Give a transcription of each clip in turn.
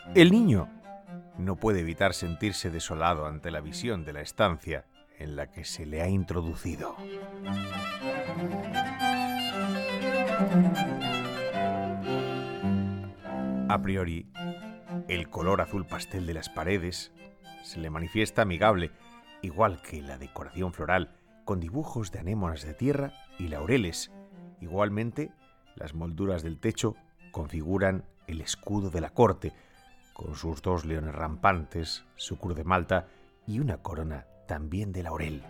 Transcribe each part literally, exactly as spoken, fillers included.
El niño no puede evitar sentirse desolado ante la visión de la estancia en la que se le ha introducido. A priori, el color azul pastel de las paredes se le manifiesta amigable, igual que la decoración floral, con dibujos de anémonas de tierra y laureles. Igualmente, las molduras del techo configuran el escudo de la corte, con sus dos leones rampantes, su cruz de Malta y una corona también de laurel.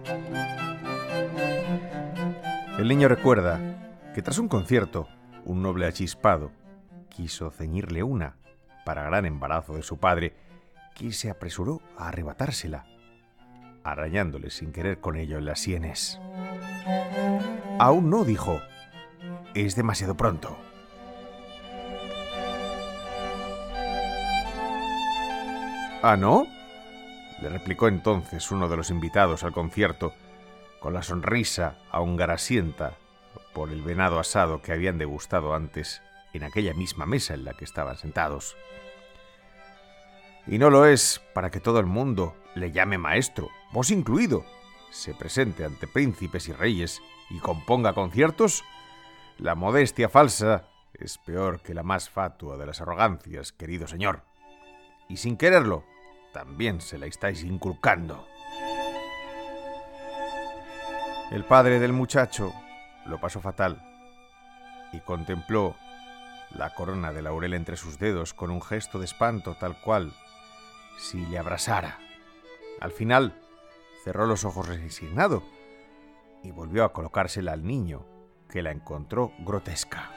El niño recuerda que tras un concierto, un noble achispado quiso ceñirle una, para gran embarazo de su padre, que se apresuró a arrebatársela, arañándole sin querer con ello en las sienes. Aún no, dijo. Es demasiado pronto. ¿Ah, no?, le replicó entonces uno de los invitados al concierto, con la sonrisa aún grasienta por el venado asado que habían degustado antes en aquella misma mesa en la que estaban sentados. Y no lo es para que todo el mundo le llame maestro, vos incluido, se presente ante príncipes y reyes y componga conciertos. La modestia falsa es peor que la más fatua de las arrogancias, querido señor. Y sin quererlo, también se la estáis inculcando. El padre del muchacho lo pasó fatal y contempló la corona de laurel entre sus dedos con un gesto de espanto tal cual si le abrasara. Al final cerró los ojos resignado y volvió a colocársela al niño, que la encontró grotesca.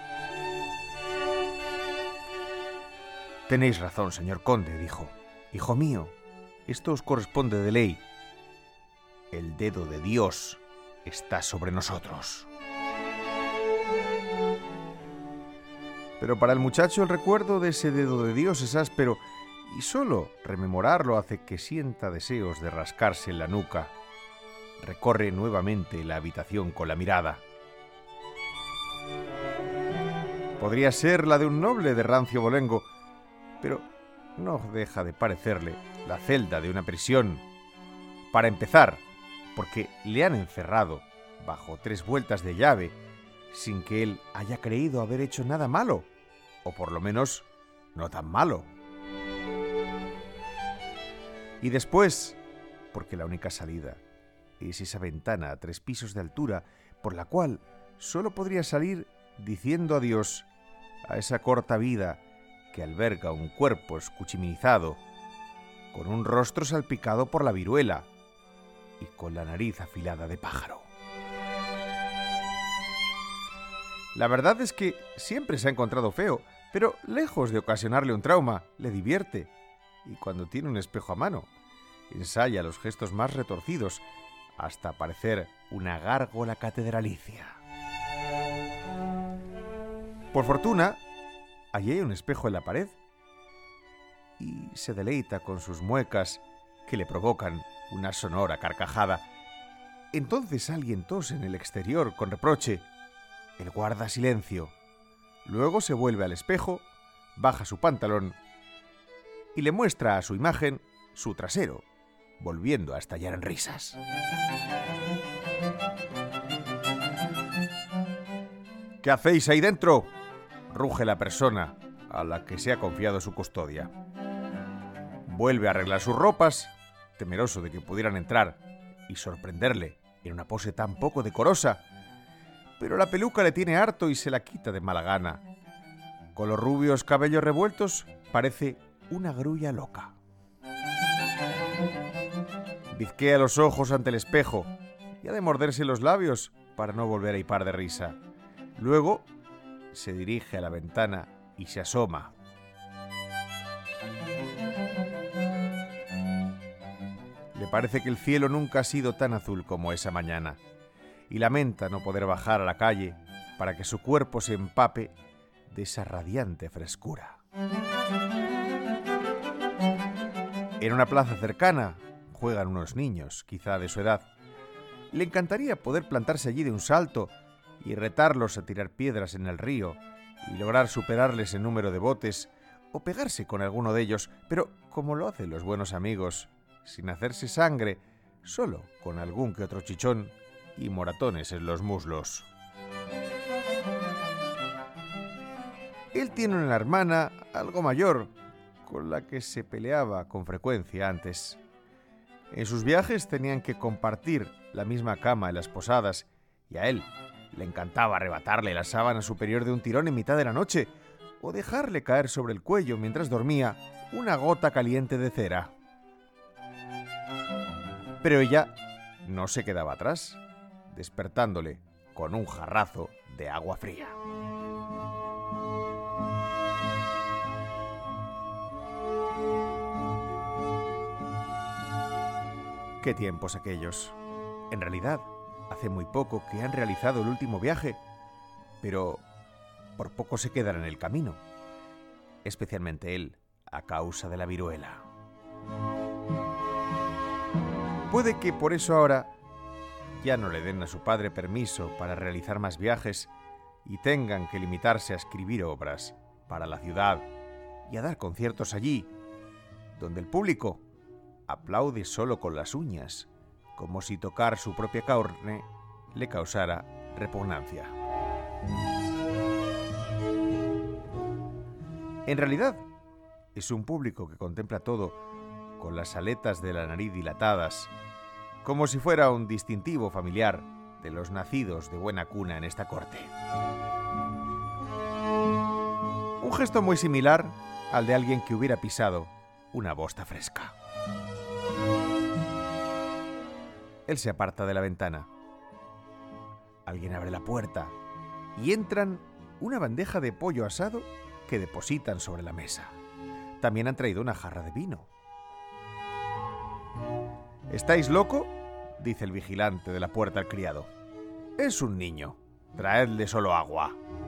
Tenéis razón, señor conde, dijo. Hijo mío, esto os corresponde de ley. El dedo de Dios está sobre nosotros. Pero para el muchacho el recuerdo de ese dedo de Dios es áspero y solo rememorarlo hace que sienta deseos de rascarse en la nuca. Recorre nuevamente la habitación con la mirada. Podría ser la de un noble de rancio bolengo, pero no deja de parecerle la celda de una prisión. Para empezar, porque le han encerrado bajo tres vueltas de llave sin que él haya creído haber hecho nada malo, o por lo menos no tan malo. Y después, porque la única salida es esa ventana a tres pisos de altura por la cual solo podría salir diciendo adiós a esa corta vida que alberga un cuerpo escuchiminizado, con un rostro salpicado por la viruela y con la nariz afilada de pájaro. La verdad es que siempre se ha encontrado feo, pero lejos de ocasionarle un trauma, le divierte. Y cuando tiene un espejo a mano, ensaya los gestos más retorcidos hasta parecer una gárgola catedralicia. Por fortuna, allí hay un espejo en la pared y se deleita con sus muecas que le provocan una sonora carcajada. Entonces alguien tose en el exterior con reproche. Él guarda silencio. Luego se vuelve al espejo, baja su pantalón y le muestra a su imagen su trasero, volviendo a estallar en risas. ¿Qué hacéis ahí dentro?, ruge la persona a la que se ha confiado su custodia. Vuelve a arreglar sus ropas, temeroso de que pudieran entrar y sorprenderle en una pose tan poco decorosa, pero la peluca le tiene harto y se la quita de mala gana. Con los rubios cabellos revueltos parece una grulla loca. Bizquea los ojos ante el espejo y ha de morderse los labios para no volver a hipar de risa. Luego se dirige a la ventana y se asoma. Le parece que el cielo nunca ha sido tan azul como esa mañana y lamenta no poder bajar a la calle para que su cuerpo se empape de esa radiante frescura. En una plaza cercana juegan unos niños, quizá de su edad. Le encantaría poder plantarse allí de un salto y retarlos a tirar piedras en el río y lograr superarles en número de botes o pegarse con alguno de ellos, pero como lo hacen los buenos amigos, sin hacerse sangre, solo con algún que otro chichón y moratones en los muslos. Él tiene una hermana algo mayor, con la que se peleaba con frecuencia antes. En sus viajes tenían que compartir la misma cama en las posadas, y a él le encantaba arrebatarle la sábana superior de un tirón en mitad de la noche, o dejarle caer sobre el cuello mientras dormía una gota caliente de cera. Pero ella no se quedaba atrás, despertándole con un jarrazo de agua fría. ¿Qué tiempos aquellos? En realidad, hace muy poco que han realizado el último viaje, pero por poco se quedan en el camino, especialmente él, a causa de la viruela. Puede que por eso ahora ya no le den a su padre permiso para realizar más viajes y tengan que limitarse a escribir obras para la ciudad y a dar conciertos allí, donde el público aplaude solo con las uñas, como si tocar su propia carne le causara repugnancia. En realidad, es un público que contempla todo con las aletas de la nariz dilatadas, como si fuera un distintivo familiar de los nacidos de buena cuna en esta corte. Un gesto muy similar al de alguien que hubiera pisado una bosta fresca. Él se aparta de la ventana. Alguien abre la puerta y entran una bandeja de pollo asado que depositan sobre la mesa. También han traído una jarra de vino. ¿Estáis loco?, dice el vigilante de la puerta al criado. Es un niño. Traedle solo agua.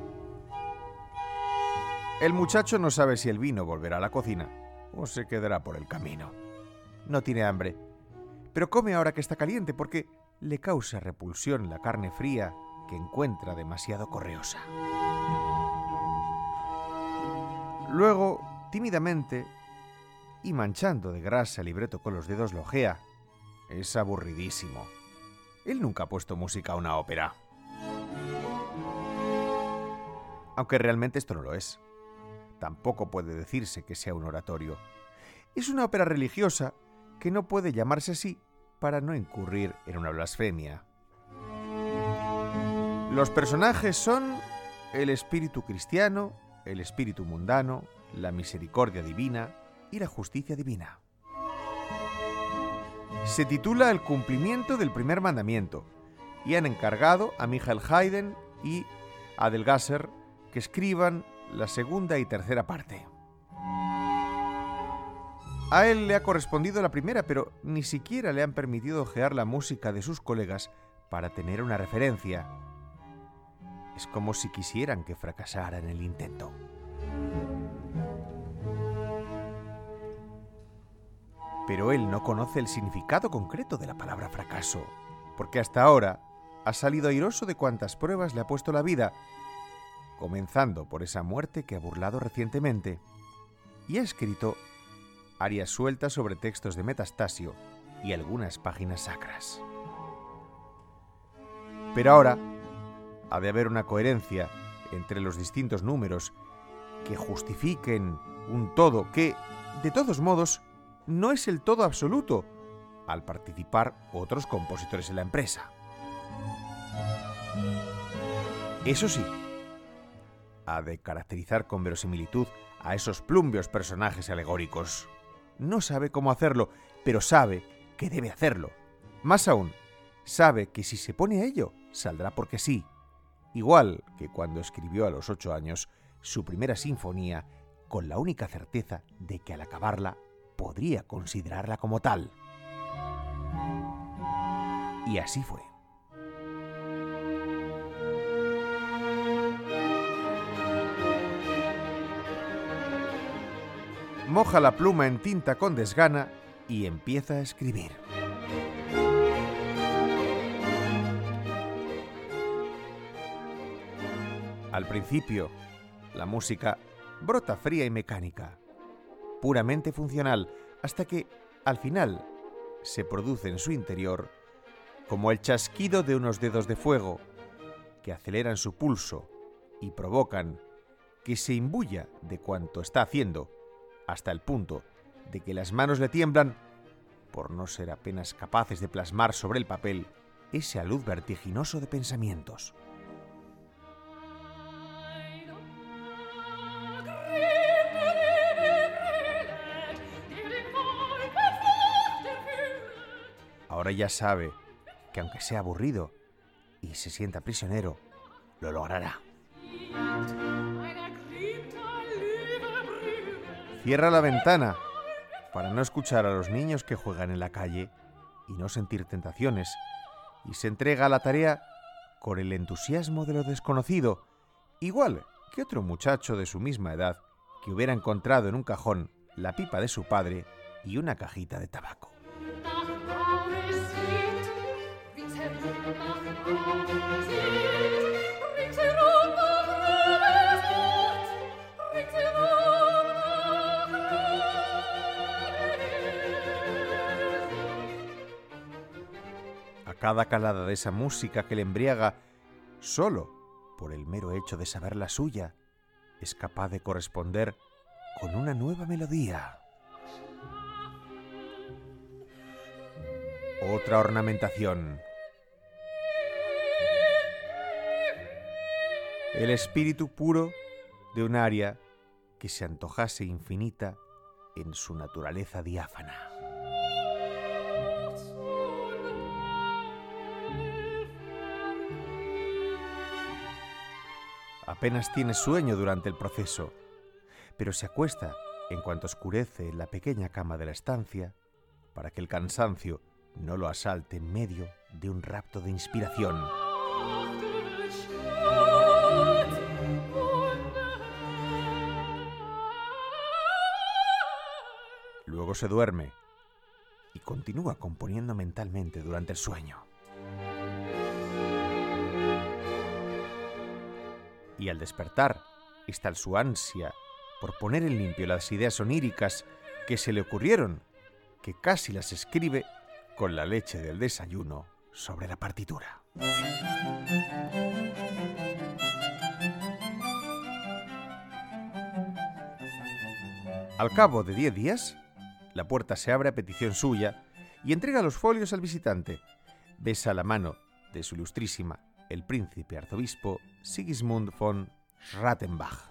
El muchacho no sabe si el vino volverá a la cocina o se quedará por el camino. No tiene hambre, pero come ahora que está caliente porque le causa repulsión la carne fría que encuentra demasiado correosa. Luego, tímidamente y manchando de grasa el libreto con los dedos, lo ojea. Es aburridísimo. Él nunca ha puesto música a una ópera. Aunque realmente esto no lo es. Tampoco puede decirse que sea un oratorio. Es una ópera religiosa que no puede llamarse así para no incurrir en una blasfemia. Los personajes son el espíritu cristiano, el espíritu mundano, la misericordia divina y la justicia divina. Se titula El cumplimiento del primer mandamiento y han encargado a Michael Haydn y a Adlgasser que escriban la segunda y tercera parte. A él le ha correspondido la primera, pero ni siquiera le han permitido ojear la música de sus colegas para tener una referencia. Es como si quisieran que fracasara en el intento. Pero él no conoce el significado concreto de la palabra fracaso, porque hasta ahora ha salido airoso de cuantas pruebas le ha puesto la vida, comenzando por esa muerte que ha burlado recientemente, y ha escrito arias sueltas sobre textos de Metastasio y algunas páginas sacras. Pero ahora ha de haber una coherencia entre los distintos números que justifiquen un todo que, de todos modos, no es el todo absoluto, al participar otros compositores en la empresa. Eso sí, ha de caracterizar con verosimilitud a esos plumbios personajes alegóricos. No sabe cómo hacerlo, pero sabe que debe hacerlo. Más aún, sabe que si se pone a ello, saldrá porque sí. Igual que cuando escribió a los ocho años su primera sinfonía, con la única certeza de que al acabarla podría considerarla como tal. Y así fue. Moja la pluma en tinta con desgana y empieza a escribir. Al principio, la música brota fría y mecánica, puramente funcional, hasta que, al final, se produce en su interior como el chasquido de unos dedos de fuego que aceleran su pulso y provocan que se imbuya de cuanto está haciendo, hasta el punto de que las manos le tiemblan por no ser apenas capaces de plasmar sobre el papel ese alud vertiginoso de pensamientos. Ahora ya sabe que aunque sea aburrido y se sienta prisionero, lo logrará. Cierra la ventana para no escuchar a los niños que juegan en la calle y no sentir tentaciones, y se entrega a la tarea con el entusiasmo de lo desconocido, igual que otro muchacho de su misma edad que hubiera encontrado en un cajón la pipa de su padre y una cajita de tabaco. A cada calada de esa música que le embriaga, solo por el mero hecho de saber la suya, es capaz de corresponder con una nueva melodía. Otra ornamentación. El espíritu puro de un aria que se antojase infinita en su naturaleza diáfana. Apenas tiene sueño durante el proceso, pero se acuesta en cuanto oscurece en la pequeña cama de la estancia para que el cansancio no lo asalte en medio de un rapto de inspiración. Luego se duerme y continúa componiendo mentalmente durante el sueño. Y al despertar está su ansia por poner en limpio las ideas oníricas que se le ocurrieron, que casi las escribe con la leche del desayuno sobre la partitura. Al cabo de diez días, la puerta se abre a petición suya y entrega los folios al visitante. Besa la mano de su ilustrísima, el príncipe arzobispo Sigismund von Schrattenbach.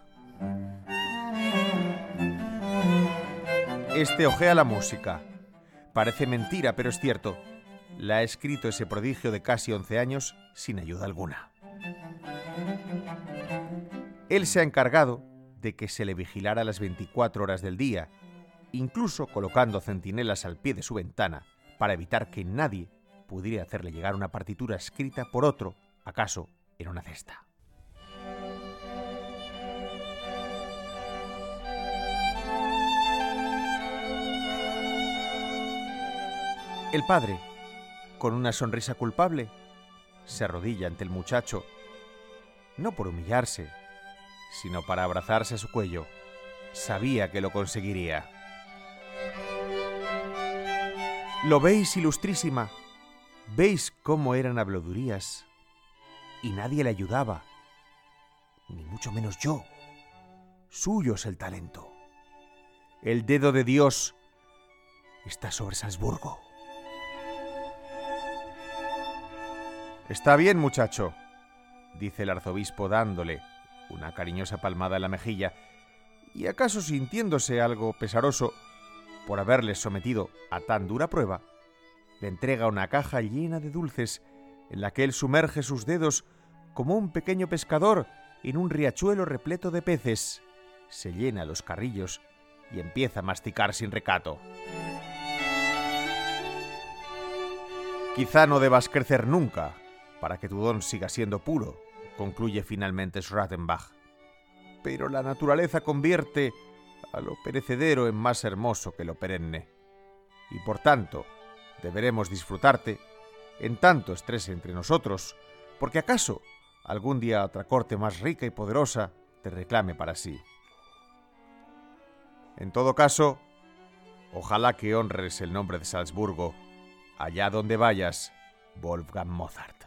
Este ojea la música. Parece mentira, pero es cierto. La ha escrito ese prodigio de casi once años sin ayuda alguna. Él se ha encargado de que se le vigilara las veinticuatro horas del día, incluso colocando centinelas al pie de su ventana para evitar que nadie pudiera hacerle llegar una partitura escrita por otro, acaso en una cesta. El padre, con una sonrisa culpable, se arrodilla ante el muchacho, no por humillarse, sino para abrazarse a su cuello. Sabía que lo conseguiría. ¿Lo veis, ilustrísima? ¿Veis cómo eran habladurías? Y nadie le ayudaba, ni mucho menos yo. Suyo es el talento. El dedo de Dios está sobre Salzburgo. Está bien, muchacho, dice el arzobispo dándole una cariñosa palmada en la mejilla, y acaso sintiéndose algo pesaroso por haberle sometido a tan dura prueba, le entrega una caja llena de dulces en la que él sumerge sus dedos como un pequeño pescador en un riachuelo repleto de peces. Se llena los carrillos y empieza a masticar sin recato. Quizá no debas crecer nunca para que tu don siga siendo puro, concluye finalmente Schrattenbach. Pero la naturaleza convierte a lo perecedero en más hermoso que lo perenne, y por tanto deberemos disfrutarte en tanto estrés entre nosotros, porque acaso algún día otra corte más rica y poderosa te reclame para sí. En todo caso, ojalá que honres el nombre de Salzburgo, allá donde vayas, Wolfgang Mozart.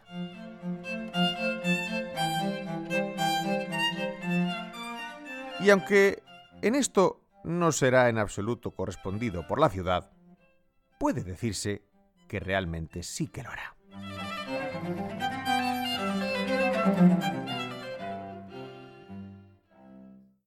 Y aunque en esto no será en absoluto correspondido por la ciudad, puede decirse que realmente sí que lo hará.